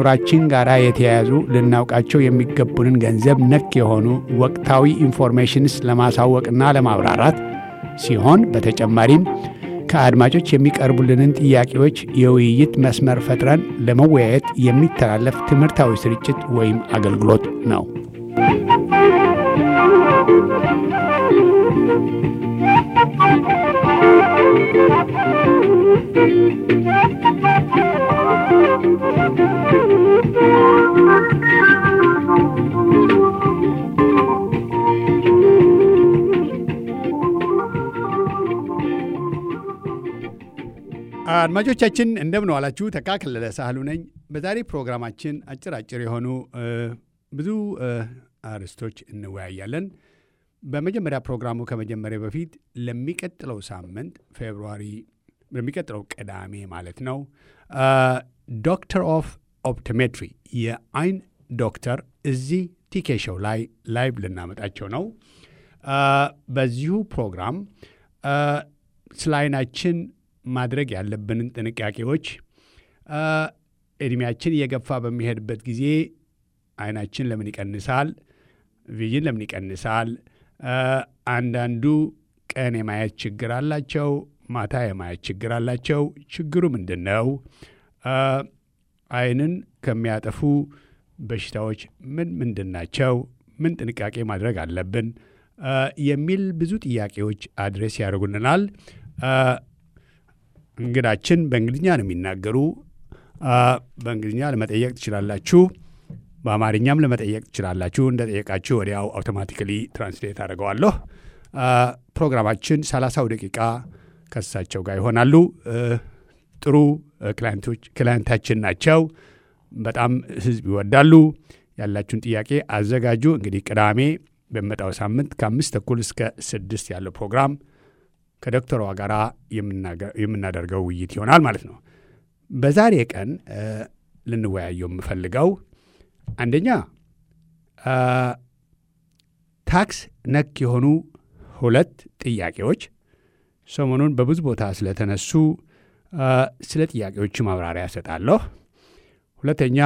ከግብራችን ጋር የተያያዙ ልናውቃቸው የሚገቡንን ገንዘብ ነክ የሆኑ ወቅታዊ ኢንፎርሜሽንስ ለማሳወቅና ለማብራራት ሲሆን በተጨማሪም ከአድማጮች የሚቀርቡልንን ጥያቄዎች የውይይት መስመር ፈጥረን ለመወያየት የሚተላለፍ ትምህርታዊ ስርጭት ወይም አገልግሎት ነው። አድማጮቻችን እንደምን ዋላችሁ። ተካክለለ ሳህሉ ነኝ። በዛሬ ፕሮግራማችን አጭር የሆኑ ብዙ አርዕስቶች እንወያያለን። በመጀመሪያ ፕሮግራሙ ከመጀመሪያ በፊት ለሚቀጥለው ሳምንት ለሚቀጥለው ቅዳሜ ማለት ነው ዶክተር ኦፍ ኦፕቶሜትሪ የአይን ዶክተር እዚህ ቲኬ ሾው ላይ ላይቭ ልናመጣቸው ነው። በዚሁ ፕሮግራም ስለ አይናችን ማድረግ ያለብንን ጥንቃቄዎች፣ እድሜያችን እየገፋ በሚሄድበት ጊዜ አይናችን ለምን ይቀንሳል፣ ቪዥን ለምን ይቀንሳል፣ አንዳንዱ ቀን የማየት ችግር አላቸው፣ ማታ የማየት ችግር አላቸው፣ ችግሩ ምንድን ነው፣ አይንን ከሚያጠፉ በሽታዎች ምንድን ናቸው፣ ምን ጥንቃቄ ማድረግ አለብን የሚል ብዙ ጥያቄዎች አድሬስ ያደርጉልናል። እንግዳችን በእንግሊዝኛ ነው የሚናገሩ። በእንግሊዝኛ ለመጠየቅ ትችላላችሁ፣ በአማርኛም ለመጠየቅ ትችላላችሁ። እንደጠየቃችሁ ወዲያው አውቶማቲካሊ ትራንስሌት አድርገዋለሁ። ፕሮግራማችን 30 ደቂቃ ከሳቸው ጋር ይሆናሉ። ጥሩ ክላይንታችን ናቸው። በጣም ህዝብ ይወዳሉ። ያላችሁን ጥያቄ አዘጋጁ። እንግዲህ ቅዳሜ በመጣው ሳምንት ከ5:30 እስከ 6 ያለው ፕሮግራም ከዶክተሯ ጋር የምናደርገው ውይይት ይሆናል ማለት ነው። በዛሬ ቀን ልንወያየው የምፈልገው አንደኛ ታክስ ነክ የሆኑ 2 ጥያቄዎች ሰሞኑን በብዙ ቦታ ስለተነሱ ስለ ጥያቄዎቹ ማብራሪያ እሰጣለሁ። ሁለተኛ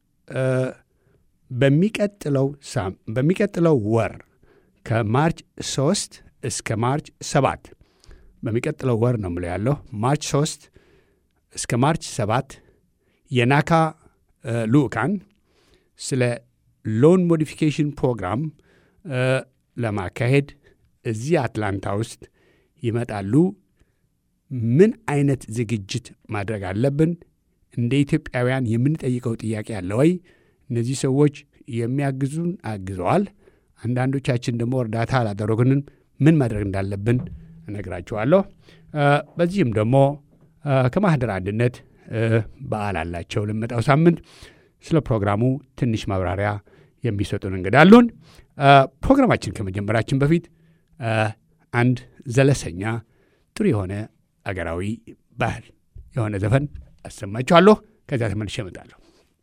በሚቀጥለው ወር ከማርች 3 እስከ ማርች 7 በሚቀጥለው ወር ነው የምለው ያለው ማርች 3 እስከ ማርች 7 የናካ ልኡካን ስለ ሎን ሞዲፊኬሽን ፕሮግራም ለማካሄድ እዚህ አትላንታ ውስጥ ይመጣሉ። ምን አይነት ዝግጅት ማድረግ አለብን? እንደ ኢትዮጵያውያን የምንጠይቀው ጥያቄ አለ ወይ? እነዚህ ሰዎች የሚያግዙን አግዘዋል። አንዳንዶቻችን ደግሞ እርዳታ አላደረጉንም። ምን ማድረግ እንዳለብን እነግራችኋለሁ። በዚህም ደግሞ ከማህደር አንድነት በዓል አላቸው ለመጣው ሳምንት ስለ ፕሮግራሙ ትንሽ ማብራሪያ የሚሰጡን እንግዳሉን። ፕሮግራማችን ከመጀመራችን በፊት አንድ ዘለሰኛ ጥሩ የሆነ አገራዊ ባህል የሆነ ዘፈን አሰማችኋለሁ። ከዚያ ተመልሼ እመጣለሁ።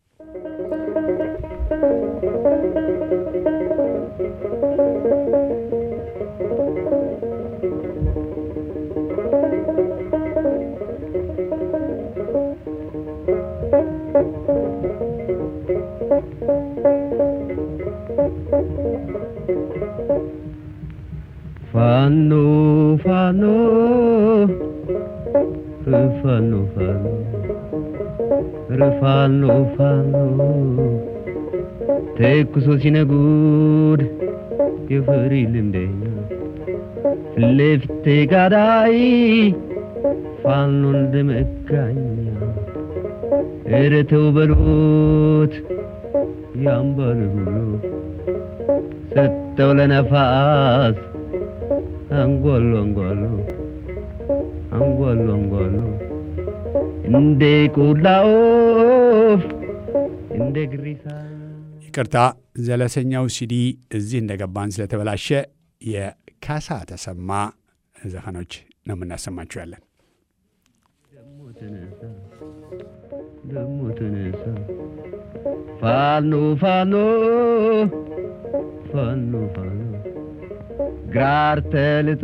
Fano, fano, refano, fano, refano, fano. Tekuso sinagud, yefrilindenya. Lefte gadai, fano ndemekanya. Ereteu belut, yambalulu. Settau lenafas. Angolo, angolo, angolo, angolo. Inde kulaof, inde grisa. ይቅርታ ዘለሰኛው ሲዲ እዚህ እንደገባን ስለተበላሸ የካሳ ተሰማ ዘፈኖች ነው የምናሰማችሁ ያለን። ደሞ ተነሳ ፋኖ ፋኖ ፋኖ ፋኖ ጋር ተልጦ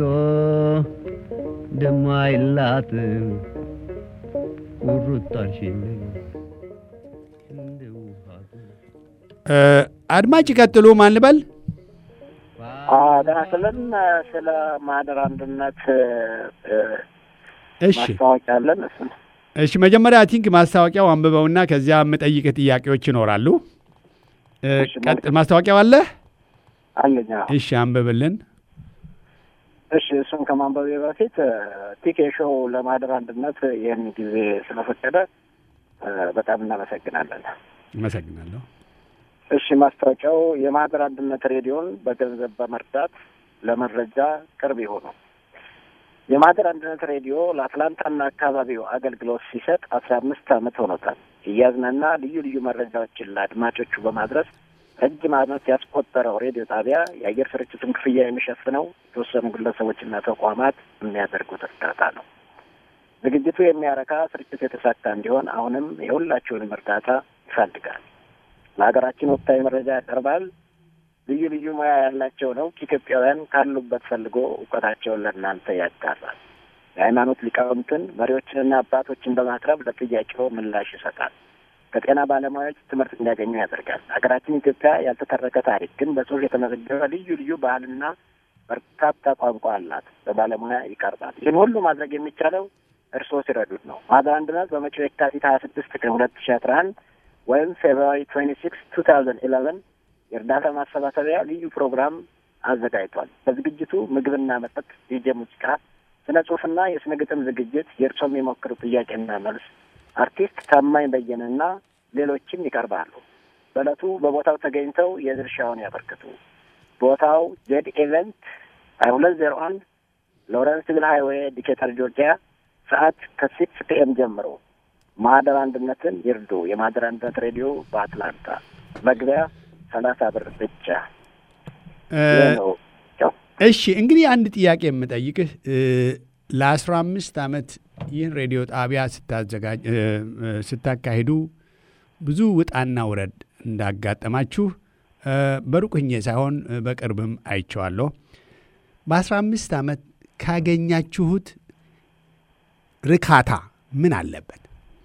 ደማይላት ቁርጣልሽኝ እንደው አድማጭ ቀጥሉ። ማን ልበል? ደህና ስለ ማህደር አንድነት እሺ ማስታወቂያ አለን። እሺ መጀመሪያ አይ ቲንክ ማስታወቂያው አንብበውና ከዚያ የምጠይቅህ ጥያቄዎች ይኖራሉ። ቀጥል። ማስታወቂያው አለ አለኛ። እሺ አንብብልን። እሺ እሱን ከማንበቤ በፊት ቲኬ ሾው ለማህደር አንድነት ይህን ጊዜ ስለፈቀደ በጣም እናመሰግናለን። አመሰግናለሁ። እሺ ማስታወቂያው የማህደር አንድነት ሬዲዮን በገንዘብ በመርዳት ለመረጃ ቅርብ ይሆኑ። የማህደር አንድነት ሬዲዮ ለአትላንታና አካባቢው አገልግሎት ሲሰጥ 15 ዓመት ሆኖታል። እያዝናና ልዩ ልዩ መረጃዎችን ለአድማጮቹ በማድረስ ረጅም ዓመት ያስቆጠረው ሬዲዮ ጣቢያ የአየር ስርጭቱን ክፍያ የሚሸፍነው የተወሰኑ ግለሰቦችና ተቋማት የሚያደርጉት እርዳታ ነው። ዝግጅቱ የሚያረካ ስርጭት የተሳካ እንዲሆን አሁንም የሁላችሁንም እርዳታ ይፈልጋል። ለሀገራችን ወቅታዊ መረጃ ያቀርባል። ልዩ ልዩ ሙያ ያላቸው ነው ኢትዮጵያውያን ካሉበት ፈልጎ እውቀታቸውን ለእናንተ ያጋራል። የሃይማኖት ሊቃውንትን መሪዎችንና አባቶችን በማቅረብ ለጥያቄው ምላሽ ይሰጣል። ከጤና ባለሙያዎች ትምህርት እንዲያገኙ ያደርጋል። ሀገራችን ኢትዮጵያ ያልተተረከ ታሪክ ግን በጽሁፍ የተመዘገበ ልዩ ልዩ ባህልና በርካታ ቋንቋ አላት። በባለሙያ ይቀርባል። ይህን ሁሉ ማድረግ የሚቻለው እርስዎ ሲረዱት ነው። ማህደር አንድነት በመጪው የካቲት 26 ቀን 2011 ወይም ፌብሩዋሪ 26 2011 የእርዳታ ማሰባሰቢያ ልዩ ፕሮግራም አዘጋጅቷል። በዝግጅቱ ምግብና መጠጥ፣ ዲጄ ሙዚቃ፣ ስነ ጽሁፍና የስነ ግጥም ዝግጅት፣ የእርሶም የሞክሩ ጥያቄና መልስ፣ አርቲስት ታማኝ በየነና ሌሎችም ይቀርባሉ። በዕለቱ በቦታው ተገኝተው የድርሻውን ያበርክቱ። ቦታው ጄድ ኢቨንት 2201 ሎረንስቪል ሃይዌይ ዲኬተር ጆርጂያ። ሰዓት ከ6 ፒኤም ጀምሮ። ማህደር አንድነትን ይርዱ። የማህደር አንድነት ሬዲዮ በአትላንታ። መግቢያ 30 ብር ብቻ። እሺ እንግዲህ አንድ ጥያቄ የምጠይቅህ ለ15 ዓመት ይህን ሬዲዮ ጣቢያ ስታካሂዱ ብዙ ውጣና ውረድ እንዳጋጠማችሁ በሩቅ ሆኜ ሳይሆን በቅርብም አይቼዋለሁ። በ15 ዓመት ካገኛችሁት ርካታ ምን አለበት?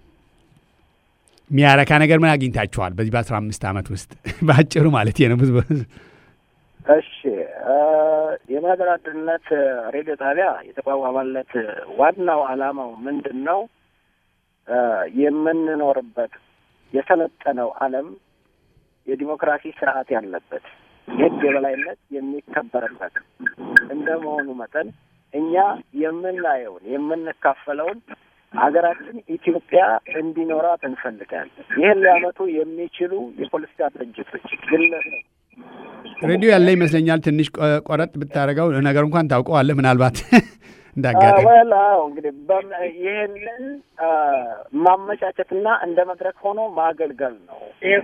የሚያረካ ነገር ምን አግኝታችኋል በዚህ በ15 ዓመት ውስጥ? በአጭሩ ማለት ነው። ብዙ እሺ የማህደር አንድነት ሬዲዮ ጣቢያ የተቋቋመለት ዋናው ዓላማው ምንድን ነው? የምንኖርበት የሰለጠነው ዓለም የዲሞክራሲ ስርዓት ያለበት የህግ የበላይነት የሚከበርበት እንደመሆኑ መጠን እኛ የምናየውን የምንካፈለውን ሀገራችን ኢትዮጵያ እንዲኖራት እንፈልጋለን። ይህን ሊያመጡ የሚችሉ የፖለቲካ ድርጅቶች ግለሰብ ሬዲዮ ያለ ይመስለኛል። ትንሽ ቆረጥ ብታደርገው ነገር እንኳን ታውቀዋለህ ምናልባት እንዳጋጠመ። እንግዲህ ይህንን ማመቻቸትና እንደ መድረክ ሆኖ ማገልገል ነው።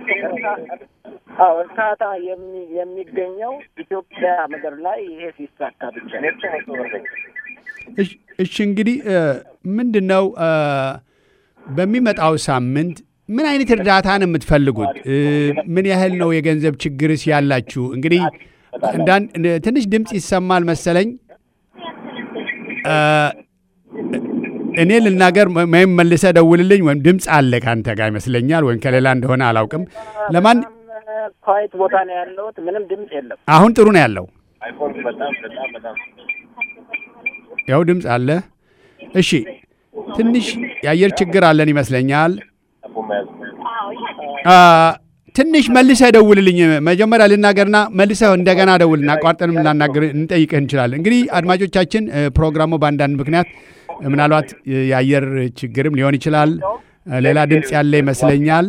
እርካታ የሚገኘው ኢትዮጵያ ምድር ላይ ይሄ ሲሳካ ብቻ ነው። እሺ እንግዲህ ምንድን ነው በሚመጣው ሳምንት ምን አይነት እርዳታ ነው የምትፈልጉት? ምን ያህል ነው የገንዘብ ችግርስ ያላችሁ? እንግዲህ ትንሽ ድምፅ ይሰማል መሰለኝ። እኔ ልናገር ወይም መልሰህ ደውልልኝ፣ ወይም ድምፅ አለ ከአንተ ጋር ይመስለኛል፣ ወይም ከሌላ እንደሆነ አላውቅም። ለማን ኳይት ቦታ ነው ያለሁት፣ ምንም ድምፅ የለም። አሁን ጥሩ ነው ያለው። ያው ድምፅ አለ። እሺ ትንሽ የአየር ችግር አለን ይመስለኛል። ትንሽ መልሰህ ደውልልኝ። መጀመሪያ ልናገርና መልሰህ እንደገና ደውልና አቋርጠንም ልናናገር እንጠይቅህ እንችላለን። እንግዲህ አድማጮቻችን ፕሮግራሙ በአንዳንድ ምክንያት ምናልባት የአየር ችግርም ሊሆን ይችላል። ሌላ ድምፅ ያለ ይመስለኛል።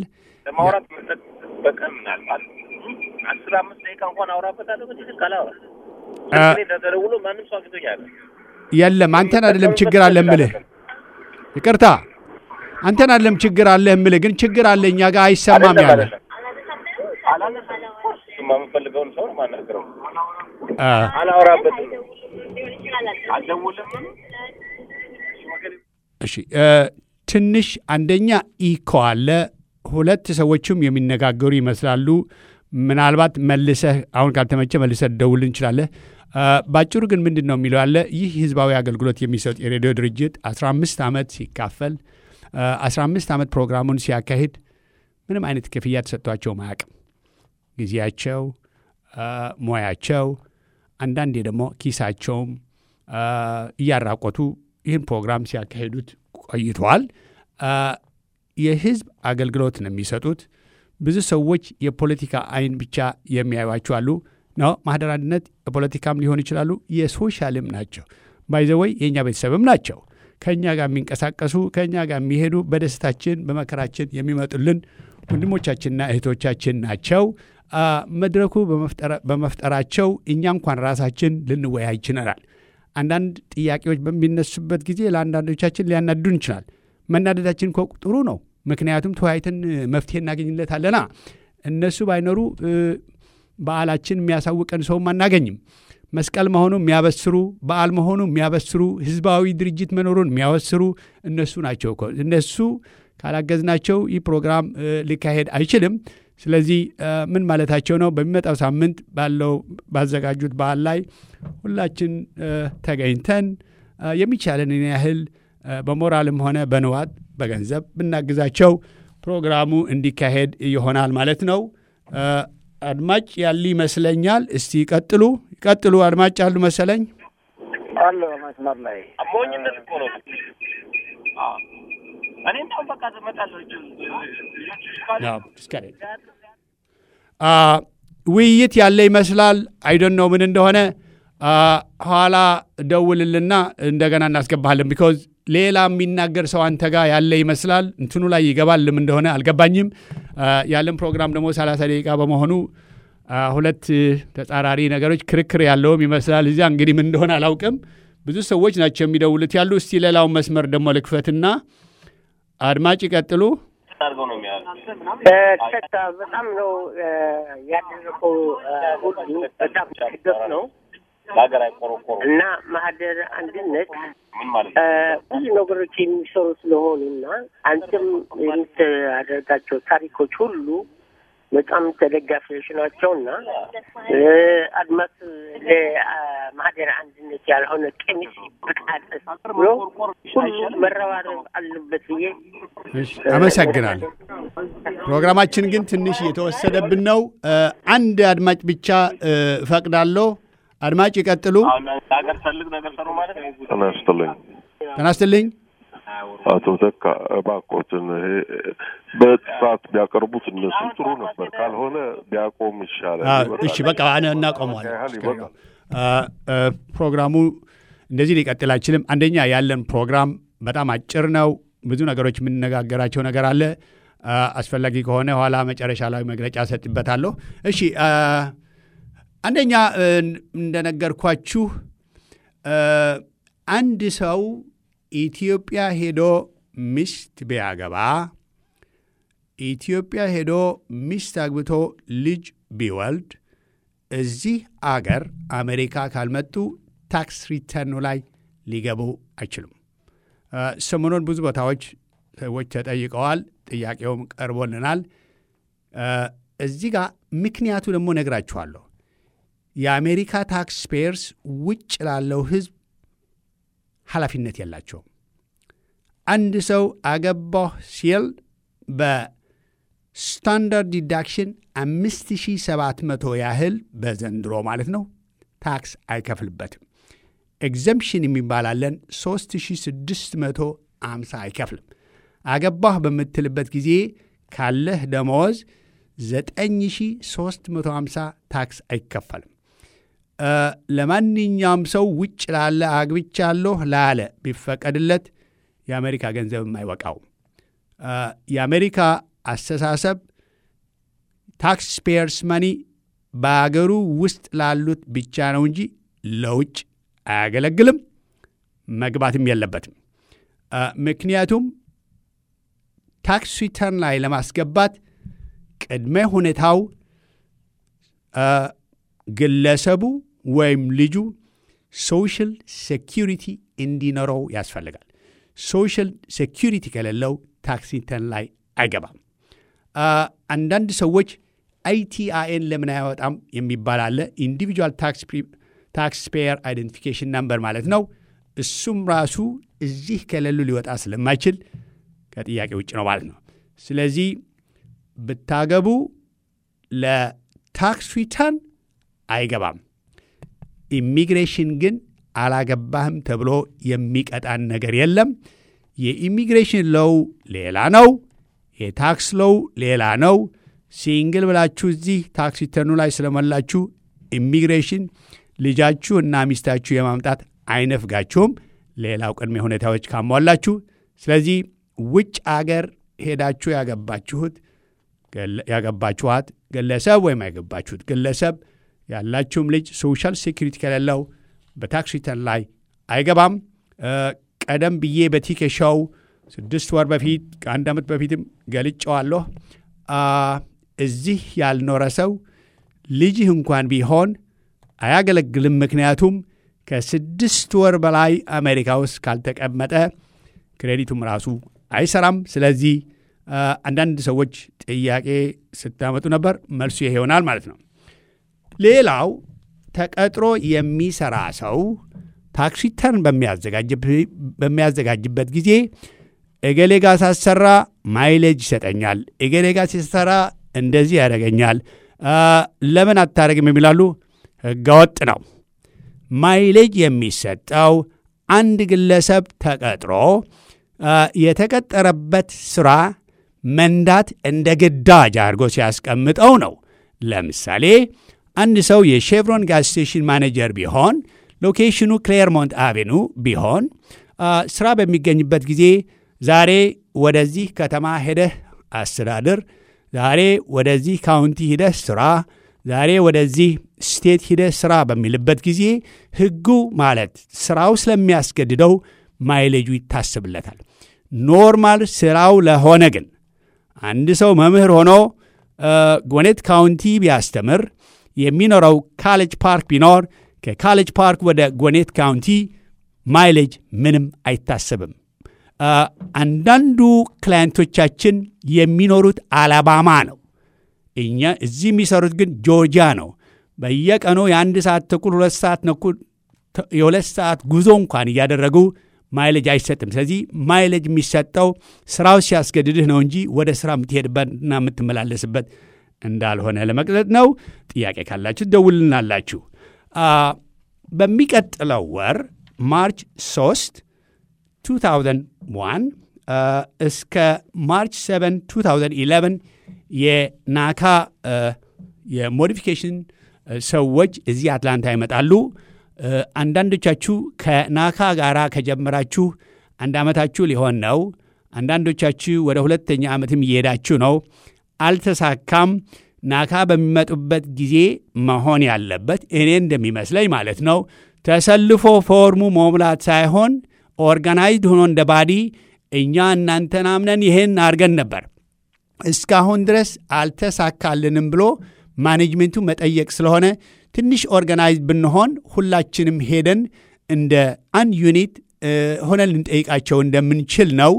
የለም አንተን አይደለም ችግር አለ እምልህ፣ ይቅርታ አንተን አይደለም ችግር አለ እምልህ፣ ግን ችግር አለ እኛ ጋር አይሰማም ያለ የምፈልገውን ሰው ማናገረው አላወራበትም አልደውልም። እሺ ትንሽ አንደኛ ኢኮ አለ። ሁለት ሰዎችም የሚነጋገሩ ይመስላሉ። ምናልባት መልሰህ አሁን ካልተመቸ መልሰህ ደውል እንችላለን። ባጭሩ ግን ምንድን ነው የሚለው አለ ይህ ህዝባዊ አገልግሎት የሚሰጥ የሬዲዮ ድርጅት 15 ዓመት ሲካፈል 15 ዓመት ፕሮግራሙን ሲያካሂድ ምንም አይነት ክፍያ ተሰጥቷቸው ማያውቅም። ጊዜያቸው፣ ሙያቸው፣ አንዳንዴ ደግሞ ኪሳቸውም እያራቆቱ ይህን ፕሮግራም ሲያካሂዱት ቆይተዋል። የህዝብ አገልግሎት ነው የሚሰጡት። ብዙ ሰዎች የፖለቲካ አይን ብቻ የሚያዩዋቸው አሉ። ነው ማህደር አንድነት የፖለቲካም ሊሆን ይችላሉ፣ የሶሻልም ናቸው። ባይዘወይ የእኛ ቤተሰብም ናቸው። ከእኛ ጋር የሚንቀሳቀሱ ከእኛ ጋር የሚሄዱ በደስታችን በመከራችን የሚመጡልን ወንድሞቻችንና እህቶቻችን ናቸው። መድረኩ በመፍጠራቸው እኛ እንኳን ራሳችን ልንወያይ ይችላል። አንዳንድ ጥያቄዎች በሚነሱበት ጊዜ ለአንዳንዶቻችን ሊያናዱን ይችላል። መናደዳችን እኮ ጥሩ ነው። ምክንያቱም ተወያይተን መፍትሄ እናገኝለታለና። እነሱ ባይኖሩ በዓላችን የሚያሳውቀን ሰውም አናገኝም። መስቀል መሆኑ የሚያበስሩ፣ በዓል መሆኑ የሚያበስሩ፣ ህዝባዊ ድርጅት መኖሩን የሚያበስሩ እነሱ ናቸው እኮ። እነሱ ካላገዝናቸው ይህ ፕሮግራም ሊካሄድ አይችልም። ስለዚህ ምን ማለታቸው ነው? በሚመጣው ሳምንት ባዘጋጁት በዓል ላይ ሁላችን ተገኝተን የሚቻለንን ያህል በሞራልም ሆነ በንዋት በገንዘብ ብናግዛቸው ፕሮግራሙ እንዲካሄድ ይሆናል ማለት ነው። አድማጭ ያሉ ይመስለኛል። እስቲ ቀጥሉ። አድማጭ ያሉ መሰለኝ አለ መስመር ላይ አሞኝነት እኮ ነው። እኔ እንደው በቃ ተመጣጣለሁ። ውይይት ያለ ይመስላል። አይዶን ነው ምን እንደሆነ ኋላ ደውልልና እንደገና እናስገባለን። ቢኮዝ ሌላ የሚናገር ሰው አንተ ጋር ያለ ይመስላል። እንትኑ ላይ ይገባል ምን እንደሆነ አልገባኝም። ያለን ፕሮግራም ደግሞ 30 ደቂቃ በመሆኑ ሁለት ተጻራሪ ነገሮች ክርክር ያለውም ይመስላል። እዚያ እንግዲህ ምን እንደሆነ አላውቅም። ብዙ ሰዎች ናቸው የሚደውሉት ያሉ። እስቲ ሌላውን መስመር ደግሞ ልክፈትና አድማጭ ይቀጥሉ። በጣም ነው ያደረገው ሁሉ በጣም ደስ ነው እና ማህደር አንድነት ብዙ ነገሮች የሚሰሩ ስለሆኑና አንተም የምታደርጋቸው ታሪኮች ሁሉ በጣም ተደጋፊዎች ናቸውና አድማስ ለማህደር አንድነት ያልሆነ ቀሚስ በቃጠስ ብሎ ሁሉ መረባረብ አለበት ብዬ አመሰግናለሁ። ፕሮግራማችን ግን ትንሽ የተወሰደብን ነው። አንድ አድማጭ ብቻ ፈቅዳለሁ። አድማጭ ይቀጥሉ። አገር ፈልግ ነገር ሰሩ ማለት ነው። ተናስተልኝ አቶ ተካ እባክዎትን በጥራት ቢያቀርቡት እነሱ ጥሩ ነበር። ካልሆነ ቢያቆም ይሻላል። እሺ በቃ እናቆመዋለን። ፕሮግራሙ እንደዚህ ሊቀጥል አይችልም። አንደኛ ያለን ፕሮግራም በጣም አጭር ነው። ብዙ ነገሮች የምንነጋገራቸው ነገር አለ። አስፈላጊ ከሆነ ኋላ መጨረሻ ላይ መግለጫ ሰጥበታለሁ። እሺ አንደኛ እንደነገርኳችሁ አንድ ሰው ኢትዮጵያ ሄዶ ሚስት ቢያገባ፣ ኢትዮጵያ ሄዶ ሚስት አግብቶ ልጅ ቢወልድ እዚህ አገር አሜሪካ ካልመጡ ታክስ ሪተርኑ ላይ ሊገቡ አይችሉም። ሰሞኑን ብዙ ቦታዎች ሰዎች ተጠይቀዋል። ጥያቄውም ቀርቦልናል። እዚህ ጋር ምክንያቱ ደግሞ ነግራችኋለሁ። የአሜሪካ ታክስ ፔየርስ ውጭ ላለው ሕዝብ ኃላፊነት የላቸውም። አንድ ሰው አገባሁ ሲል በስታንዳርድ ዲዳክሽን 5700 ያህል በዘንድሮ ማለት ነው ታክስ አይከፍልበትም። ኤግዘምፕሽን የሚባላለን 3650 አይከፍልም። አገባሁ በምትልበት ጊዜ ካለህ ደመወዝ 9350 ታክስ አይከፈልም። ለማንኛውም ሰው ውጭ ላለ አግብቻለሁ ላለ ቢፈቀድለት የአሜሪካ ገንዘብ የማይወቃው የአሜሪካ አስተሳሰብ ታክስ ፔየርስ መኒ በአገሩ ውስጥ ላሉት ብቻ ነው እንጂ ለውጭ አያገለግልም፣ መግባትም የለበትም። ምክንያቱም ታክስ ሪተርን ላይ ለማስገባት ቅድመ ሁኔታው ግለሰቡ ወይም ልጁ ሶሻል ሴኪሪቲ እንዲኖረው ያስፈልጋል። ሶሻል ሴኪሪቲ ከሌለው ታክስ ሪተርን ላይ አይገባም። አንዳንድ ሰዎች አይቲአይኤን ለምን አያወጣም የሚባል አለ። ኢንዲቪጁዋል ታክስ ፔየር አይደንቲፊኬሽን ነምበር ማለት ነው። እሱም ራሱ እዚህ ከሌሉ ሊወጣ ስለማይችል ከጥያቄ ውጭ ነው ማለት ነው። ስለዚህ ብታገቡ ለታክስ ሪተርን አይገባም። ኢሚግሬሽን ግን አላገባህም ተብሎ የሚቀጣን ነገር የለም። የኢሚግሬሽን ሎው ሌላ ነው፣ የታክስ ሎው ሌላ ነው። ሲንግል ብላችሁ እዚህ ታክስ ሪተርኑ ላይ ስለሞላችሁ ኢሚግሬሽን ልጃችሁ እና ሚስታችሁ የማምጣት አይነፍጋችሁም፣ ሌላው ቅድመ ሁኔታዎች ካሟላችሁ። ስለዚህ ውጭ አገር ሄዳችሁ ያገባችኋት ግለሰብ ወይም ያገባችሁት ግለሰብ ያላችሁም ልጅ ሶሻል ሴኩሪቲ ከሌለው በታክስ ሪተርን ላይ አይገባም። ቀደም ብዬ በቲኬሻው 6 ወር በፊት ከአንድ ዓመት በፊትም ገልጨዋለሁ። እዚህ ያልኖረ ሰው ልጅህ እንኳን ቢሆን አያገለግልም። ምክንያቱም ከ6 ወር በላይ አሜሪካ ውስጥ ካልተቀመጠ ክሬዲቱም ራሱ አይሰራም። ስለዚህ አንዳንድ ሰዎች ጥያቄ ስታመጡ ነበር፣ መልሱ ይሄ ይሆናል ማለት ነው። ሌላው ተቀጥሮ የሚሰራ ሰው ታክስ ሪተርን በሚያዘጋጅበት ጊዜ እገሌ ጋር ሳሰራ ማይሌጅ ይሰጠኛል፣ እገሌ ጋር ሲሰራ እንደዚህ ያደርገኛል፣ ለምን አታረግም የሚላሉ ሕገወጥ ነው። ማይሌጅ የሚሰጠው አንድ ግለሰብ ተቀጥሮ የተቀጠረበት ስራ መንዳት እንደ ግዳጅ አድርጎ ሲያስቀምጠው ነው። ለምሳሌ አንድ ሰው የሼቭሮን ጋዝ ስቴሽን ማኔጀር ቢሆን ሎኬሽኑ ክሌርሞንት አቬኑ ቢሆን ስራ በሚገኝበት ጊዜ ዛሬ ወደዚህ ከተማ ሄደህ አስተዳድር፣ ዛሬ ወደዚህ ካውንቲ ሂደህ ስራ፣ ዛሬ ወደዚህ ስቴት ሂደህ ስራ በሚልበት ጊዜ ሕጉ ማለት ስራው ስለሚያስገድደው ማይሌጁ ይታስብለታል። ኖርማል ስራው ለሆነ ግን አንድ ሰው መምህር ሆኖ ጎኔት ካውንቲ ቢያስተምር የሚኖረው ካሌጅ ፓርክ ቢኖር ከካሌጅ ፓርክ ወደ ጎኔት ካውንቲ ማይሌጅ ምንም አይታሰብም። አንዳንዱ ክላይንቶቻችን የሚኖሩት አላባማ ነው። እኛ እዚህ የሚሰሩት ግን ጆርጂያ ነው። በየቀኑ የ1 ሰዓት ተኩል 2 ሰዓት ነኩል የ2 ሰዓት ጉዞ እንኳን እያደረጉ ማይሌጅ አይሰጥም። ስለዚህ ማይሌጅ የሚሰጠው ስራው ሲያስገድድህ ነው እንጂ ወደ ስራ የምትሄድበትና የምትመላለስበት እንዳልሆነ ለመግለጽ ነው። ጥያቄ ካላችሁ ደውልናላችሁ። በሚቀጥለው ወር ማርች 3 2001 እስከ ማርች 7 2011 የናካ የሞዲፊኬሽን ሰዎች እዚህ አትላንታ ይመጣሉ። አንዳንዶቻችሁ ከናካ ጋር ከጀመራችሁ 1 ዓመታችሁ ሊሆን ነው። አንዳንዶቻችሁ ወደ 2ኛ ዓመትም እየሄዳችሁ ነው። አልተሳካም። ናካ በሚመጡበት ጊዜ መሆን ያለበት እኔ እንደሚመስለኝ ማለት ነው ተሰልፎ ፎርሙ መሙላት ሳይሆን ኦርጋናይዝድ ሆኖ እንደ ባዲ እኛ እናንተን አምነን ይሄን አድርገን ነበር እስካሁን ድረስ አልተሳካልንም ብሎ ማኔጅመንቱ መጠየቅ ስለሆነ ትንሽ ኦርጋናይዝድ ብንሆን ሁላችንም ሄደን እንደ አንድ ዩኒት ሆነን ልንጠይቃቸው እንደምንችል ነው።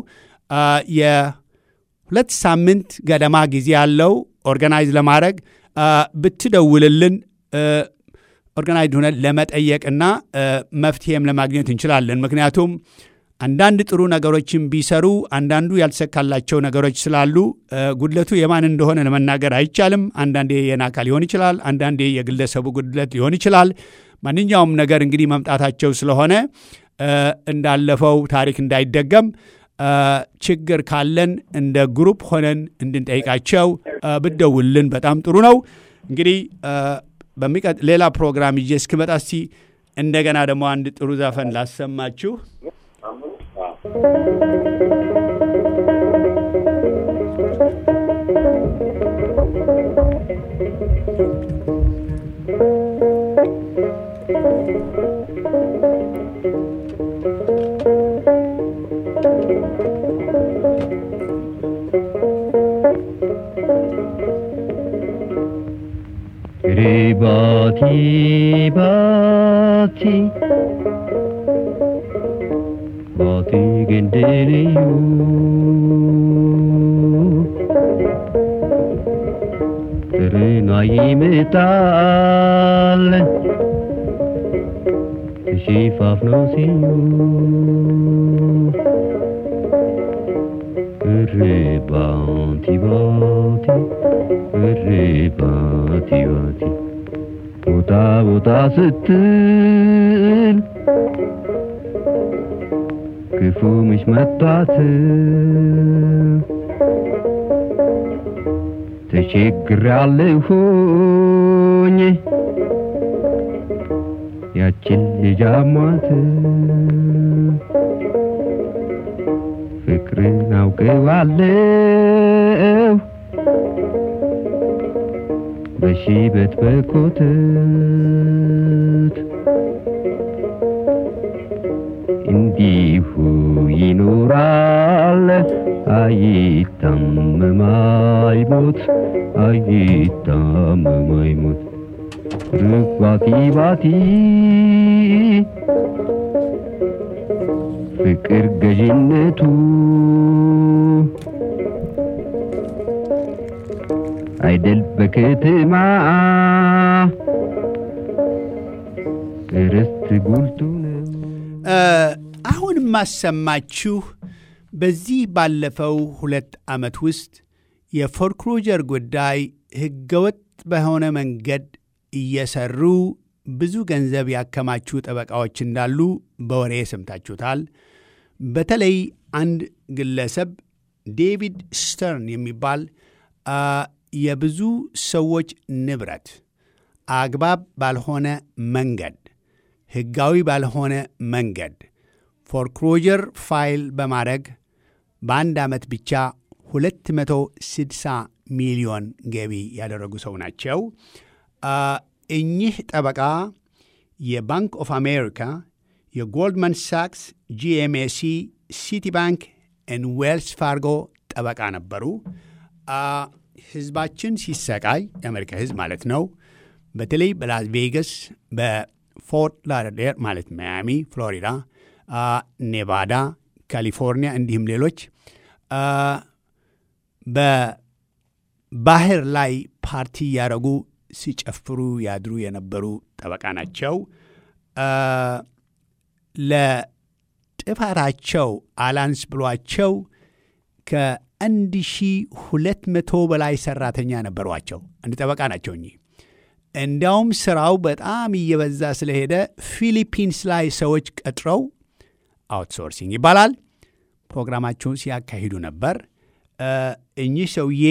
የ2 ሳምንት ገደማ ጊዜ ያለው ኦርጋናይዝ ለማድረግ ብትደውልልን ኦርጋናይዝድ ሆነን ለመጠየቅና መፍትሄም ለማግኘት እንችላለን። ምክንያቱም አንዳንድ ጥሩ ነገሮችን ቢሰሩ አንዳንዱ ያልተሰካላቸው ነገሮች ስላሉ ጉድለቱ የማን እንደሆነ ለመናገር አይቻልም። አንዳንዴ የናካ ሊሆን ይችላል፣ አንዳንዴ የግለሰቡ ጉድለት ሊሆን ይችላል። ማንኛውም ነገር እንግዲህ መምጣታቸው ስለሆነ እንዳለፈው ታሪክ እንዳይደገም ችግር ካለን እንደ ግሩፕ ሆነን እንድንጠይቃቸው ብትደውልን በጣም ጥሩ ነው። እንግዲህ ሌላ ፕሮግራም ይዤ እስክመጣ እስቲ እንደገና ደግሞ አንድ ጥሩ ዘፈን ላሰማችሁ። Ribati bati bati gendeliyu Ternayi metal Shifaf no siyu Bati bati, bati bati. Buta buta ስትል ክፉ ምሽ መጣት ተቸግሬያለሁኝ ያችን ልጅ አሟት ፍቅርን አውቀዋለሁ በሺበት በኮተት እንዲሁ ይኖራል አይታመም አይሞት አይታመም አይሞት ርባቲ ባቲ ፍቅር ገዥነቱ አይደል በከተማ ርስት ጉልቱ ነው። አሁን ማሰማችሁ በዚህ ባለፈው 2 ዓመት ውስጥ የፎርክሎጀር ጉዳይ ህገወጥ በሆነ መንገድ እየሰሩ ብዙ ገንዘብ ያከማቹ ጠበቃዎች እንዳሉ በወሬ ሰምታችሁታል። በተለይ አንድ ግለሰብ ዴቪድ ስተርን የሚባል የብዙ ሰዎች ንብረት አግባብ ባልሆነ መንገድ ህጋዊ ባልሆነ መንገድ ፎርክሎጀር ፋይል በማድረግ በአንድ ዓመት ብቻ 260 ሚሊዮን ገቢ ያደረጉ ሰው ናቸው። እኚህ ጠበቃ የባንክ ኦፍ አሜሪካ፣ የጎልድማን ሳክስ፣ GMAC፣ ሲቲ ባንክ እና ዌልስ ፋርጎ ጠበቃ ነበሩ። ህዝባችን ሲሰቃይ የአሜሪካ ህዝብ ማለት ነው። በተለይ በላስ ቬጋስ፣ በፎርት ላደርዴር ማለት ማያሚ፣ ፍሎሪዳ፣ ኔቫዳ፣ ካሊፎርኒያ እንዲሁም ሌሎች በባህር ላይ ፓርቲ ያደረጉ ሲጨፍሩ ያድሩ የነበሩ ጠበቃ ናቸው። ለጥፋታቸው አላንስ ብሏቸው ከ1200 በላይ ሰራተኛ ነበሯቸው። አንድ ጠበቃ ናቸው እኚህ። እንዲያውም ስራው በጣም እየበዛ ስለሄደ ፊሊፒንስ ላይ ሰዎች ቀጥረው አውትሶርሲንግ ይባላል ፕሮግራማቸውን ሲያካሂዱ ነበር። እኚህ ሰውዬ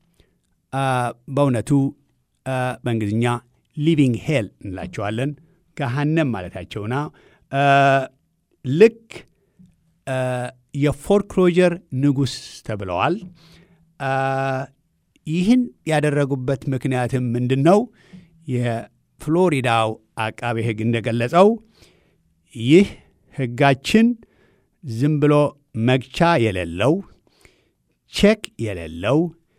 በእውነቱ በእንግሊዝኛ ሊቪንግ ሄል እንላቸዋለን፣ ገሃነም ማለታቸውና ልክ የፎርክሎጀር ንጉሥ ተብለዋል። ይህን ያደረጉበት ምክንያትም ምንድን ነው? የፍሎሪዳው አቃቤ ሕግ እንደገለጸው ይህ ሕጋችን ዝም ብሎ መግቻ የሌለው፣ ቼክ የሌለው፣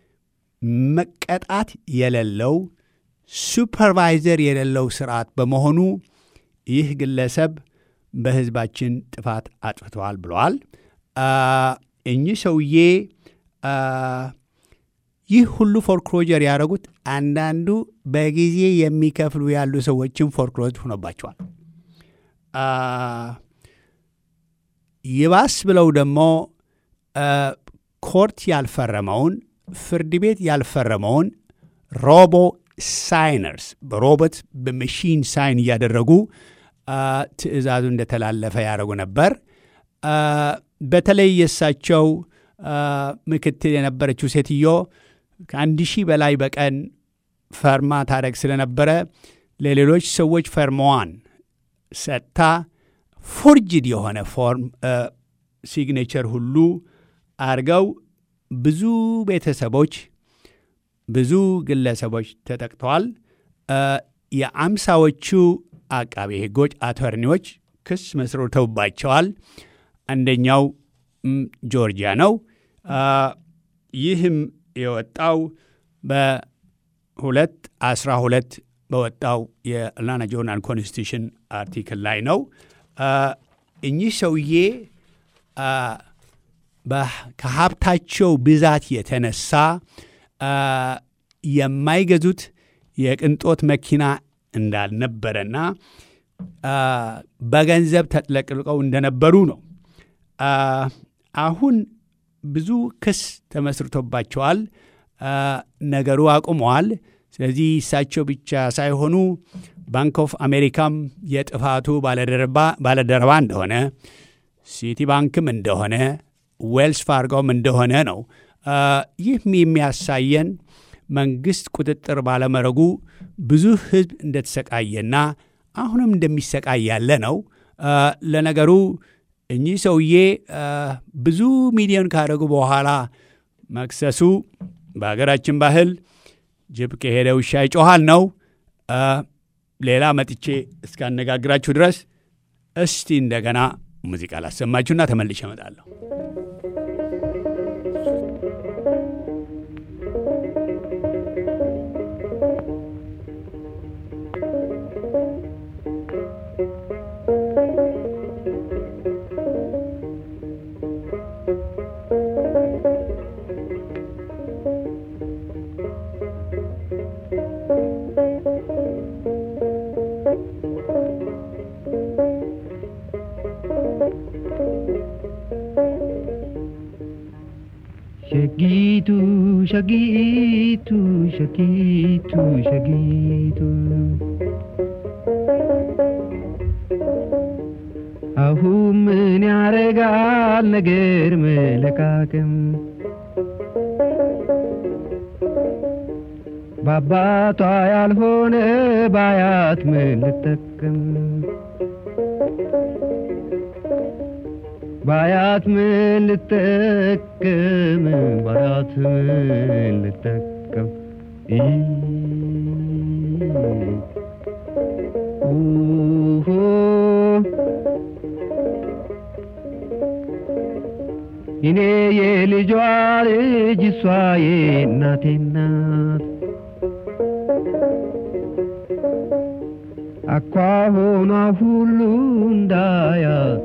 መቀጣት የሌለው፣ ሱፐርቫይዘር የሌለው ስርዓት በመሆኑ ይህ ግለሰብ በሕዝባችን ጥፋት አጥፍተዋል ብለዋል። እኚህ ሰውዬ ይህ ሁሉ ፎርክሎጀር ያደረጉት አንዳንዱ በጊዜ የሚከፍሉ ያሉ ሰዎችን ፎርክሎዝ ሆኖባቸዋል። ይባስ ብለው ደግሞ ኮርት ያልፈረመውን፣ ፍርድ ቤት ያልፈረመውን ሮቦ ሳይነርስ በሮቦት በመሺን ሳይን እያደረጉ ትዕዛዙ እንደተላለፈ ያደረጉ ነበር። በተለይ የእሳቸው ምክትል የነበረችው ሴትዮ ከ1000 በላይ በቀን ፈርማ ታደረግ ስለነበረ ለሌሎች ሰዎች ፈርማዋን ሰጥታ ፎርጅድ የሆነ ፎርም ሲግኔቸር ሁሉ አርገው ብዙ ቤተሰቦች፣ ብዙ ግለሰቦች ተጠቅተዋል። የ50ዎቹ አቃቤ ሕጎች አቶርኒዎች ክስ መስርተውባቸዋል። አንደኛው ጆርጂያ ነው። ይህም የወጣው በ2012 በወጣው የአትላንታ ጆርናል ኮንስቲቱሽን አርቲክል ላይ ነው። እኚህ ሰውዬ ከሀብታቸው ብዛት የተነሳ የማይገዙት የቅንጦት መኪና እንዳልነበረና በገንዘብ ተጥለቅልቀው እንደነበሩ ነው። አሁን ብዙ ክስ ተመስርቶባቸዋል። ነገሩ አቁመዋል። ስለዚህ እሳቸው ብቻ ሳይሆኑ ባንክ ኦፍ አሜሪካም የጥፋቱ ባለደረባ እንደሆነ፣ ሲቲ ባንክም እንደሆነ፣ ዌልስ ፋርጎም እንደሆነ ነው። ይህ የሚያሳየን መንግስት ቁጥጥር ባለመረጉ ብዙ ህዝብ እንደተሰቃየና አሁንም እንደሚሰቃይ ያለ ነው። ለነገሩ እኚህ ሰውዬ ብዙ ሚሊዮን ካደረጉ በኋላ መክሰሱ በሀገራችን ባህል ጅብ ከሄደ ውሻ ይጮሃል ነው። ሌላ መጥቼ እስካነጋግራችሁ ድረስ እስቲ እንደገና ሙዚቃ ላሰማችሁና ተመልሼ እመጣለሁ። ሸጊቱ አሁን ምን ያረጋል ነገር መለቃቀም ባባቷ ያልሆነ ባያት ምን ልጠቀም ባያት ምን ልጠቀም ባያት ምን ልጠቀም እኔ የልጇ ልጅ እሷ የእናቴ ናት አኳሆኗ ሁሉ እንዳያት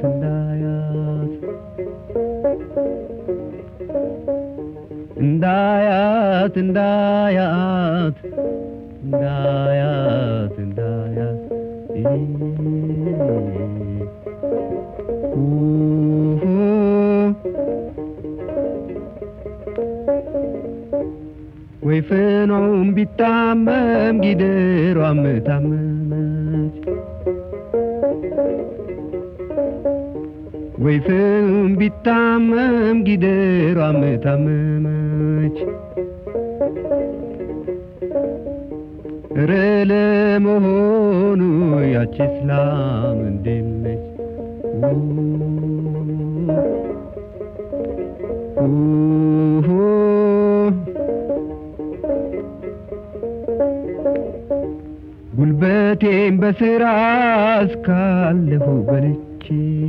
ወይ ፍኖም ቢታመም ጊደሯም ታመመች ወይ ፍኖም ቢታመም ጊደሯም ታመመች ረለ መሆኑ ያቺ እስላም እንደነች ጉልበቴን በስራ እስካለሁ በልቼ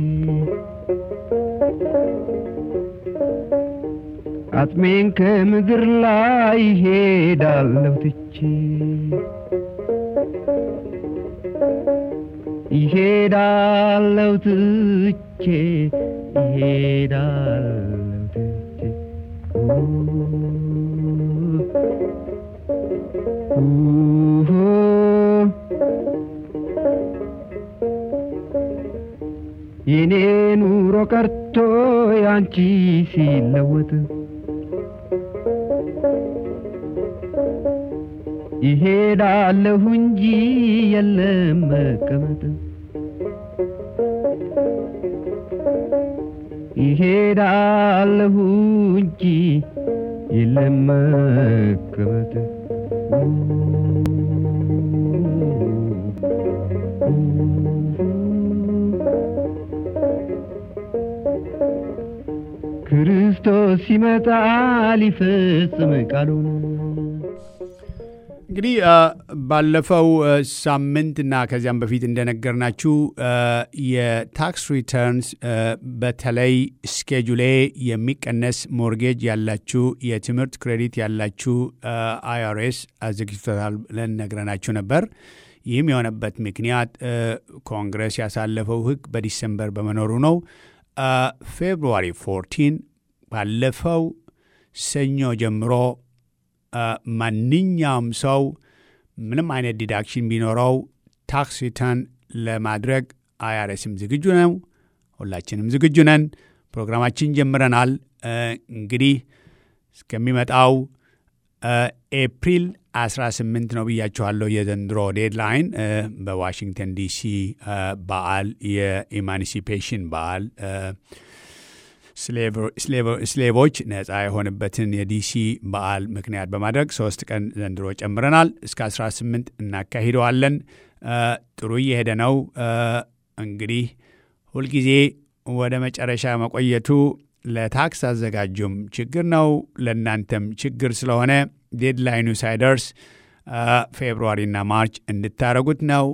አጥሜን ከምድር ላይ ሄዳለሁ ትቼ ይሄዳለሁ ትቼ የኔ ኑሮ ቀርቶ ያንቺ ሲለወጥ ይሄዳለሁ እንጂ የለም መቀመጥ ይሄዳለሁ እንጂ የለም መቀመጥ ክርስቶስ ሲመጣ ሊፈጽም ቃሉን እንግዲህ ባለፈው ሳምንትና ከዚያም በፊት እንደነገርናችሁ የታክስ ሪተርንስ በተለይ ስኬጁል ኤ የሚቀነስ ሞርጌጅ ያላችሁ የትምህርት ክሬዲት ያላችሁ አይአርኤስ አዘጋጅቶታል ብለን ነግረናችሁ ነበር። ይህም የሆነበት ምክንያት ኮንግረስ ያሳለፈው ሕግ በዲሰምበር በመኖሩ ነው። ፌብሩዋሪ 14 ባለፈው ሰኞ ጀምሮ ማንኛውም ሰው ምንም አይነት ዲዳክሽን ቢኖረው ታክስ ሪተርን ለማድረግ አይአርኤስም ዝግጁ ነው፣ ሁላችንም ዝግጁ ነን። ፕሮግራማችን ጀምረናል። እንግዲህ እስከሚመጣው ኤፕሪል 18 ነው ብያችኋለሁ የዘንድሮ ዴድላይን። በዋሽንግተን ዲሲ በዓል የኢማንሲፔሽን በዓል ስሌቮች ነጻ የሆነበትን የዲሲ በዓል ምክንያት በማድረግ 3 ቀን ዘንድሮ ጨምረናል። እስከ 18 እናካሂደዋለን። ጥሩ እየሄደ ነው። እንግዲህ ሁልጊዜ ወደ መጨረሻ መቆየቱ ለታክስ አዘጋጁም ችግር ነው፣ ለእናንተም ችግር ስለሆነ ዴድላይኑ ሳይደርስ ፌብሩዋሪና ማርች እንድታረጉት ነው።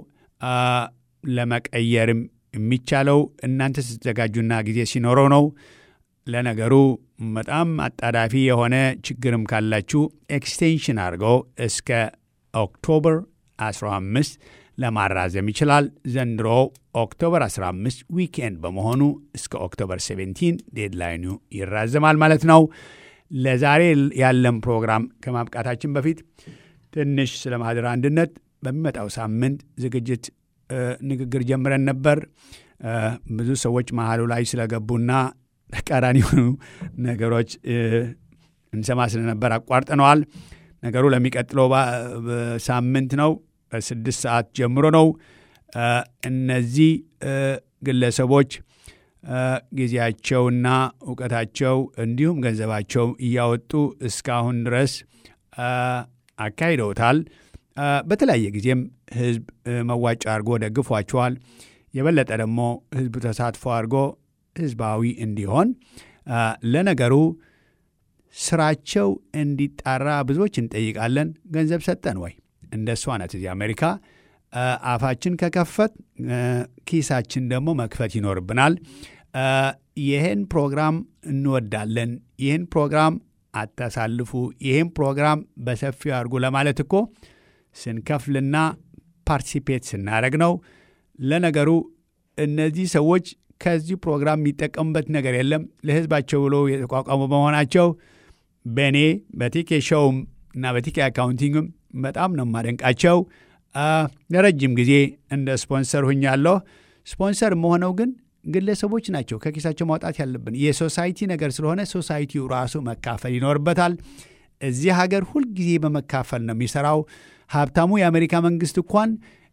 ለመቀየርም የሚቻለው እናንተ ስትዘጋጁና ጊዜ ሲኖረው ነው። ለነገሩ በጣም አጣዳፊ የሆነ ችግርም ካላችሁ ኤክስቴንሽን አድርገው እስከ ኦክቶበር 15 ለማራዘም ይችላል። ዘንድሮ ኦክቶበር 15 ዊኬንድ በመሆኑ እስከ ኦክቶበር 17 ዴድላይኑ ይራዘማል ማለት ነው። ለዛሬ ያለን ፕሮግራም ከማብቃታችን በፊት ትንሽ ስለ ማህደር አንድነት በሚመጣው ሳምንት ዝግጅት ንግግር ጀምረን ነበር። ብዙ ሰዎች መሀሉ ላይ ስለገቡና ተቃራኒ የሆኑ ነገሮች እንሰማ ስለነበር አቋርጠነዋል። ነገሩ ለሚቀጥለው ሳምንት ነው። 6 ሰዓት ጀምሮ ነው። እነዚህ ግለሰቦች ጊዜያቸውና እውቀታቸው እንዲሁም ገንዘባቸው እያወጡ እስካሁን ድረስ አካሂደውታል። በተለያየ ጊዜም ህዝብ መዋጮ አድርጎ ደግፏቸዋል። የበለጠ ደግሞ ህዝብ ተሳትፎ አድርጎ ህዝባዊ እንዲሆን ለነገሩ ስራቸው እንዲጣራ ብዙዎች እንጠይቃለን። ገንዘብ ሰጠን ወይ? እንደሷ ናት እዚህ አሜሪካ። አፋችን ከከፈት ኪሳችን ደግሞ መክፈት ይኖርብናል። ይህን ፕሮግራም እንወዳለን፣ ይህን ፕሮግራም አታሳልፉ፣ ይህን ፕሮግራም በሰፊው አድርጉ ለማለት እኮ ስንከፍልና ፓርቲሲፔት ስናደረግ ነው። ለነገሩ እነዚህ ሰዎች ከዚህ ፕሮግራም የሚጠቀሙበት ነገር የለም። ለህዝባቸው ብሎ የተቋቋሙ በመሆናቸው በእኔ በቲኬ ሾውም እና በቲኬ አካውንቲንግም በጣም ነው የማደንቃቸው። ለረጅም ጊዜ እንደ ስፖንሰር ሁኛለሁ። ስፖንሰር መሆነው ግን ግለሰቦች ናቸው ከኪሳቸው ማውጣት ያለብን። የሶሳይቲ ነገር ስለሆነ ሶሳይቲው ራሱ መካፈል ይኖርበታል። እዚህ ሀገር ሁልጊዜ በመካፈል ነው የሚሰራው። ሀብታሙ የአሜሪካ መንግስት እንኳን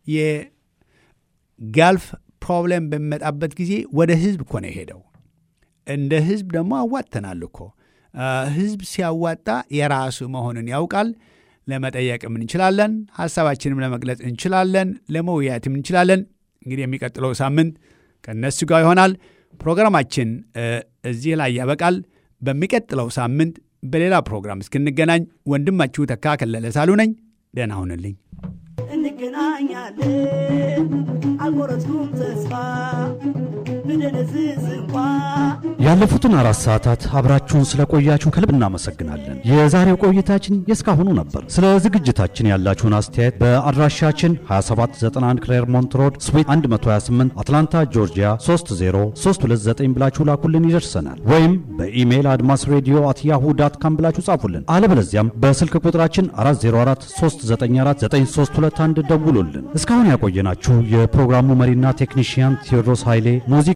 የጋልፍ ፕሮብሌም በሚመጣበት ጊዜ ወደ ህዝብ እኮ ነው የሄደው። እንደ ህዝብ ደግሞ አዋጥተናል እኮ። ህዝብ ሲያዋጣ የራሱ መሆኑን ያውቃል። ለመጠየቅም እንችላለን፣ ሀሳባችንም ለመግለጽ እንችላለን፣ ለመወያየትም እንችላለን። እንግዲህ የሚቀጥለው ሳምንት ከነሱ ጋር ይሆናል። ፕሮግራማችን እዚህ ላይ ያበቃል። በሚቀጥለው ሳምንት በሌላ ፕሮግራም እስክንገናኝ ወንድማችሁ ተካ ከለለ ሳሉ ነኝ። ደህና ሁኑልኝ። እንገናኛለን። አልቆረጥኩም ተስፋ ብደነዝዝ እንኳን ያለፉትን 4 ሰዓታት አብራችሁን ስለቆያችሁ ከልብ እናመሰግናለን። የዛሬው ቆይታችን የስካሁኑ ነበር። ስለ ዝግጅታችን ያላችሁን አስተያየት በአድራሻችን 2791 ክሌርሞንት ሮድ ስዊት 128 አትላንታ ጆርጂያ 30329 ብላችሁ ላኩልን፣ ይደርሰናል። ወይም በኢሜይል admasradio@yahoo.com ብላችሁ ጻፉልን። አለበለዚያም በስልክ ቁጥራችን 404-394-9321 ደውሉልን። እስካሁን ያቆየናችሁ የፕሮግራሙ መሪና ቴክኒሽያን ቴዎድሮስ ኃይሌ፣